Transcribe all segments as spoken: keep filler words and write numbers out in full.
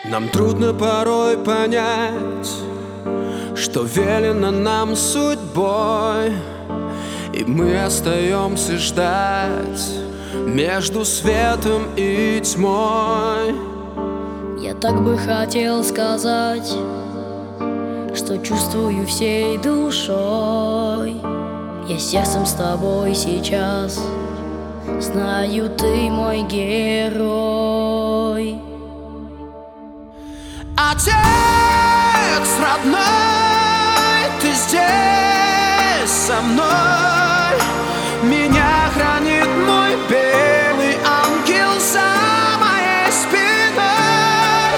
Нам трудно порой понять, что велено нам судьбой, и мы остаемся ждать между светом и тьмой. Я так бы хотел сказать, что чувствую всей душой. Я сердцем с тобой сейчас, знаю, ты мой герой. Отец родной, ты здесь со мной. Меня хранит мой белый ангел за моей спиной.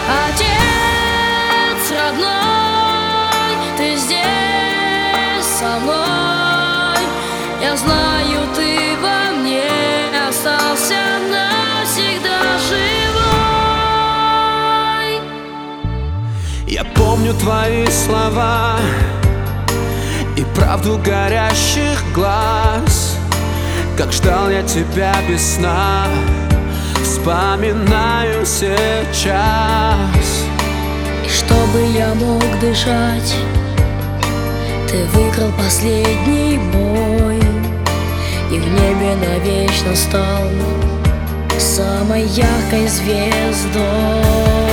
Отец родной, ты здесь со мной. Я знаю, ты во мне остался навсегда живой. Я помню твои слова и правду горящих глаз, как ждал я тебя без сна, вспоминаю сейчас. И чтобы я мог дышать, ты выиграл последний бой, и в небе навечно стал самой яркой звездой.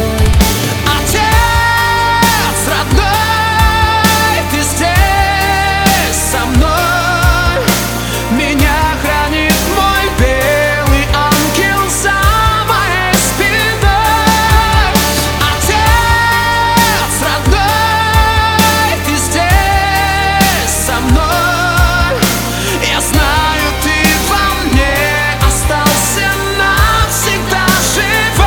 Отец родной, ты здесь со мной. Меня хранит мой белый ангел за моей спиной. Отец родной, ты здесь со мной. Я знаю, ты во мне остался навсегда живой.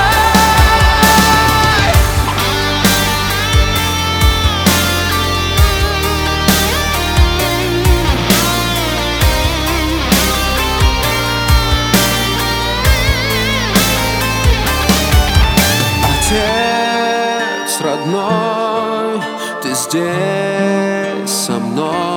Отец родной, ты здесь со мной.